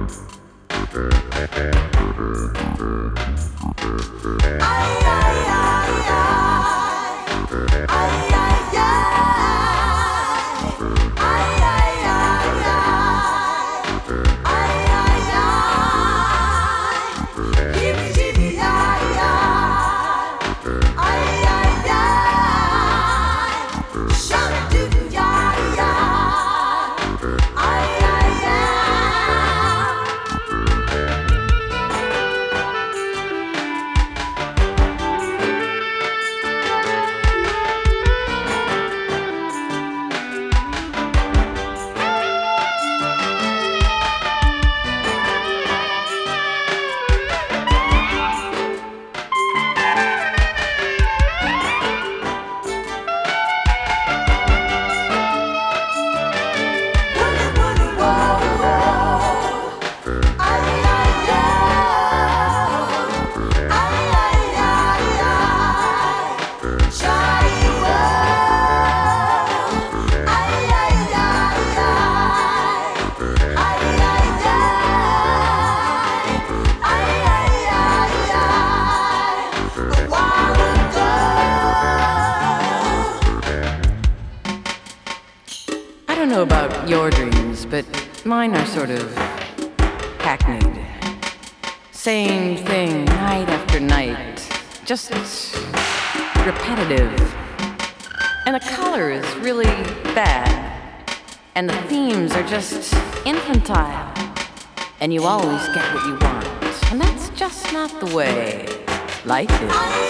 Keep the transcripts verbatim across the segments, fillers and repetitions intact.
Your dreams, but mine are sort of hackneyed. Same thing night after night, just repetitive. And the color is really bad, and the themes are just infantile. And you always get what you want, and that's just not the way life is.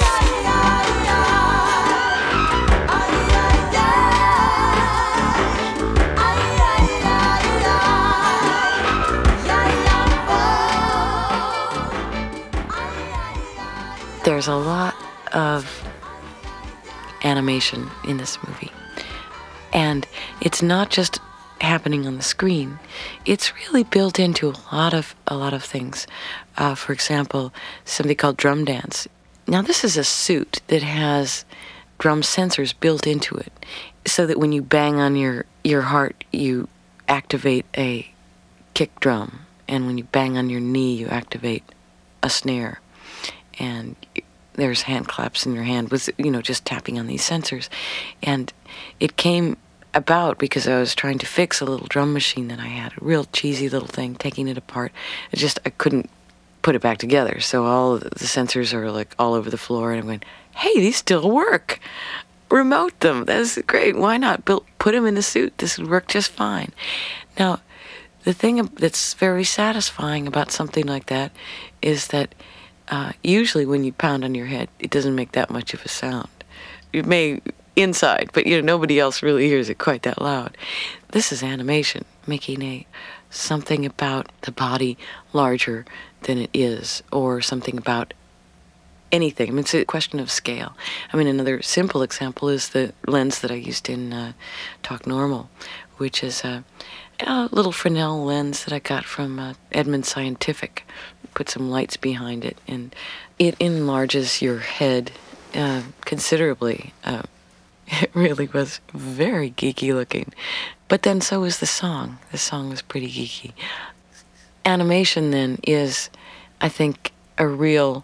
There's a lot of animation in this movie. And it's not just happening on the screen. It's really built into a lot of a lot of things. Uh, for example, something called drum dance. Now this is a suit that has drum sensors built into it, so that when you bang on your, your heart, you activate a kick drum. And when you bang on your knee, you activate a snare. And there's hand claps in your hand with, you know, just tapping on these sensors. And it came about because I was trying to fix a little drum machine that I had, a real cheesy little thing, taking it apart. It just, I couldn't put it back together. So all of the sensors are like all over the floor, and I'm going, hey, these still work. Remote them. That's great. Why not? Build, put them in the suit. This would work just fine. Now, the thing that's very satisfying about something like that is that Uh, usually when you pound on your head, it doesn't make that much of a sound. It may inside, but you know, nobody else really hears it quite that loud. This is animation, making a something about the body larger than it is, or something about anything. I mean, it's a question of scale. I mean, another simple example is the lens that I used in uh, Talk Normal, which is a, a little Fresnel lens that I got from uh, Edmund Scientific. Put some lights behind it, and it enlarges your head uh, considerably. Uh, it really was very geeky looking. But then so was the song. The song was pretty geeky. Animation then is, I think, a real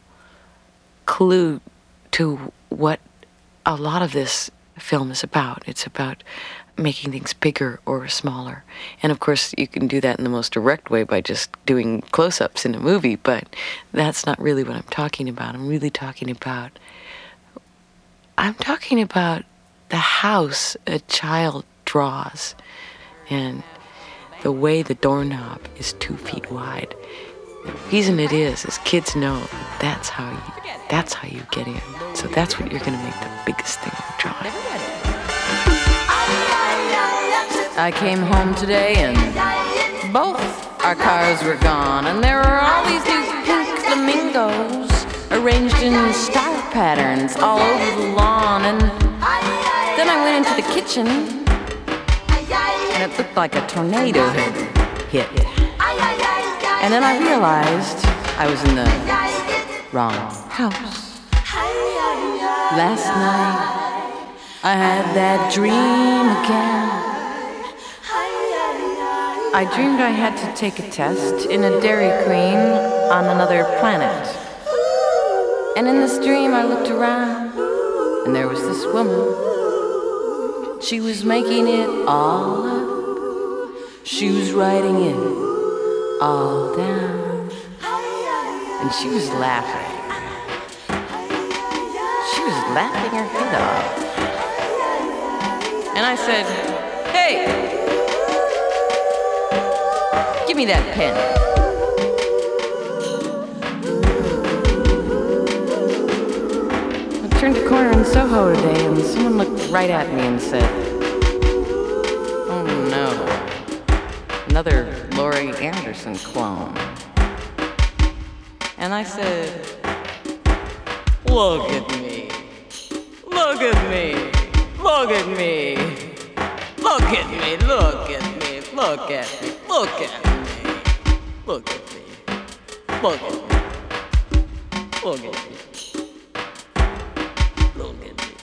clue to what a lot of this film is about. It's about making things bigger or smaller. And of course, you can do that in the most direct way by just doing close-ups in a movie, but that's not really what I'm talking about. I'm really talking about, I'm talking about the house a child draws, and the way the doorknob is two feet wide. The reason it is, is kids know that's how you, that's how you get in. So that's what you're going to make the biggest thing of the drawing. I came home today and both our cars were gone, and there were all these new pink flamingos arranged in star patterns all over the lawn. And then I went into the kitchen and it looked like a tornado had hit. And then I realized I was in the wrong house. Last night I had that dream again. I dreamed I had to take a test in a Dairy Queen on another planet. And in this dream I looked around, and there was this woman. She was making it all up. She was writing it all down. And she was laughing. She was laughing her head off. And I said, "Hey, give me that pen." I turned a corner in Soho today and someone looked right at me and said, "Oh no, another Laurie Anderson clone." And I said, "Look at me, look at me, look at me, look at me, look at me, look at me, look at me. Look at me. Look at me. Look at me. Look at me."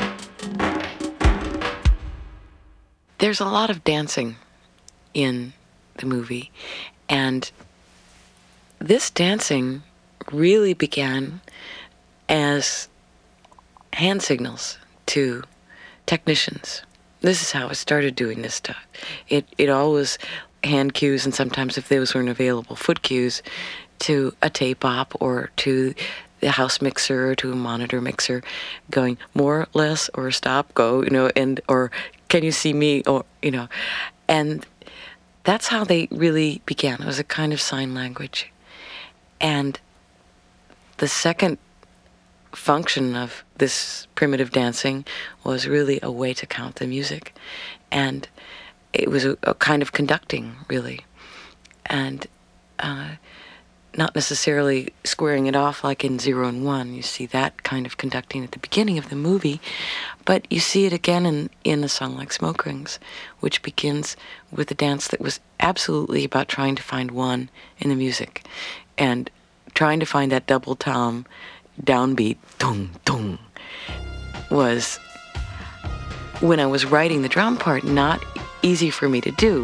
There's a lot of dancing in the movie, and this dancing really began as hand signals to technicians. This is how I started doing this stuff. It it always hand cues, and sometimes if those weren't available, foot cues to a tape op or to the house mixer or to a monitor mixer, going more, less, or stop, go, you know, and or can you see me, or you know, and that's how they really began. It was a kind of sign language, and the second function of this primitive dancing was really a way to count the music, and it was a, a kind of conducting, really, and uh, not necessarily squaring it off like in Zero and One. You see that kind of conducting at the beginning of the movie, but you see it again in, in a song like Smoke Rings, which begins with a dance that was absolutely about trying to find one in the music, and trying to find that double tom downbeat, dong, dong, was, when I was writing the drum part, not easy for me to do.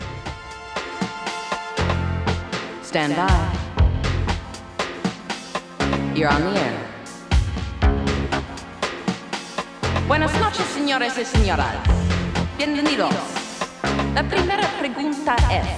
Stand by. You're on the air. Buenas noches, señores y señoras. Bienvenidos. La primera pregunta es: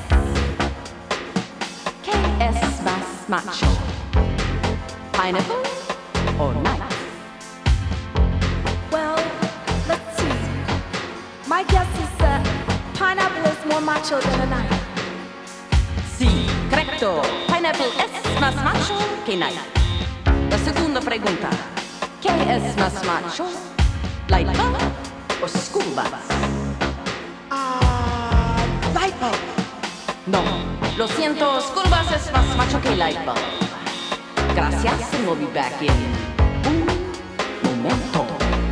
¿qué es más macho? Pineapple or knife? Well, let's see. My guess is that pineapple is more macho than a knife. Sí, correcto. Pineapple es más macho que knife. La segunda pregunta: ¿qué es más macho? Light bulb o school bus? Ah, uh, light bulb. No, lo siento, school bus es más macho que light bulb. Gracias, and we'll be back in un momento.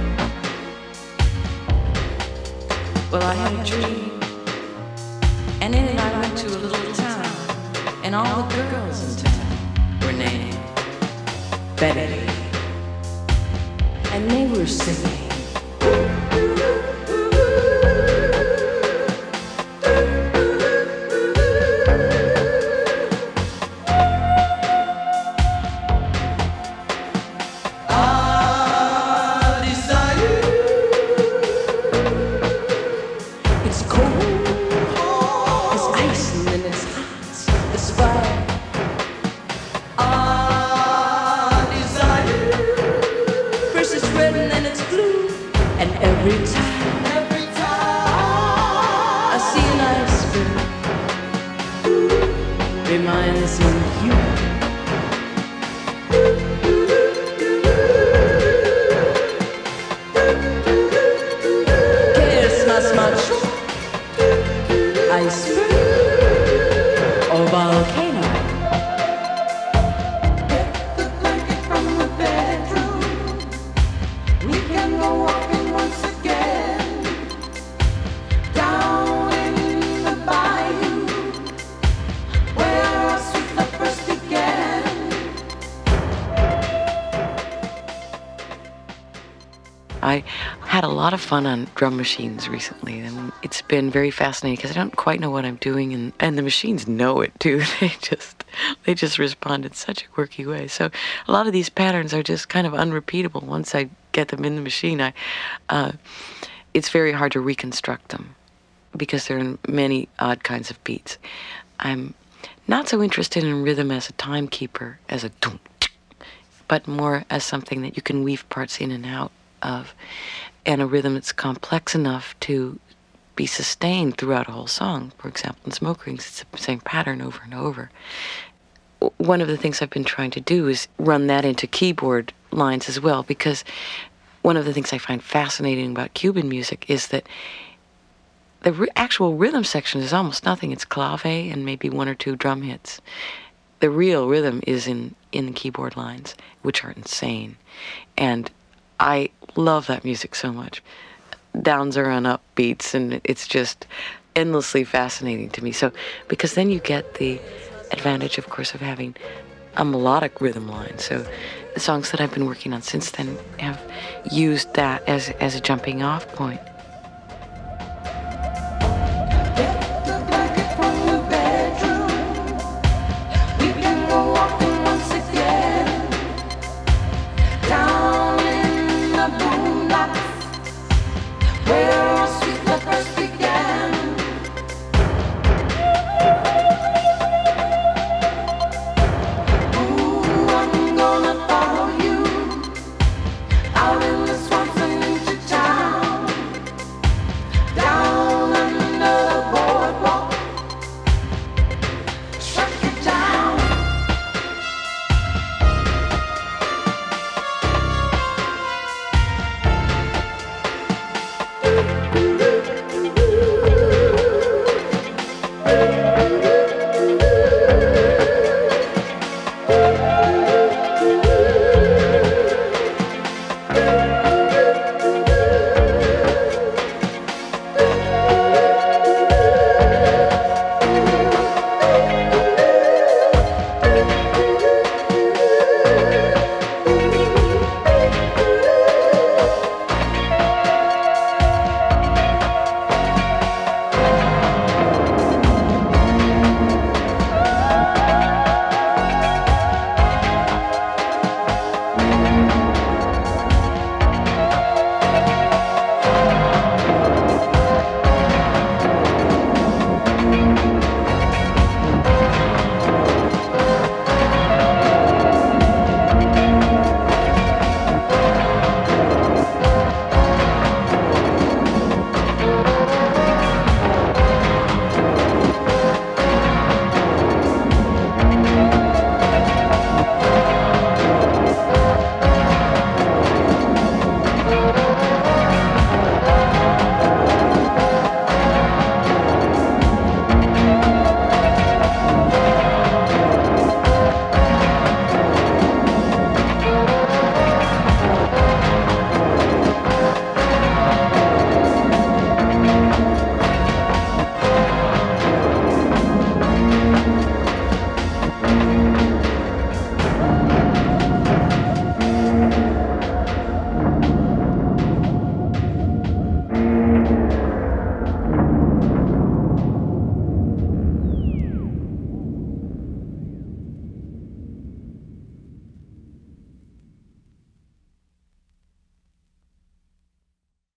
Well, I had a dream, and in it I went to a little town, and all the girls in town were named Betty, and they were singing. We can go walking once again. had a lot of fun on drum machines recently, and it's been very fascinating because I don't quite know what I'm doing, and, and the machines know it too. They just they just respond in such a quirky way. So a lot of these patterns are just kind of unrepeatable. Once I get them in the machine, I uh, it's very hard to reconstruct them because they're in many odd kinds of beats. I'm not so interested in rhythm as a timekeeper, as a dum, but more as something that you can weave parts in and out of, and a rhythm that's complex enough to be sustained throughout a whole song. For example, in Smoke Rings, it's the same pattern over and over. One of the things I've been trying to do is run that into keyboard lines as well, because one of the things I find fascinating about Cuban music is that the r- actual rhythm section is almost nothing. It's clave and maybe one or two drum hits. The real rhythm is in, in the keyboard lines, which are insane. And I love that music so much. Downs are on up beats, and it's just endlessly fascinating to me. So, because then you get the advantage, of course, of having a melodic rhythm line. So the songs that I've been working on since then have used that as, as a jumping off point.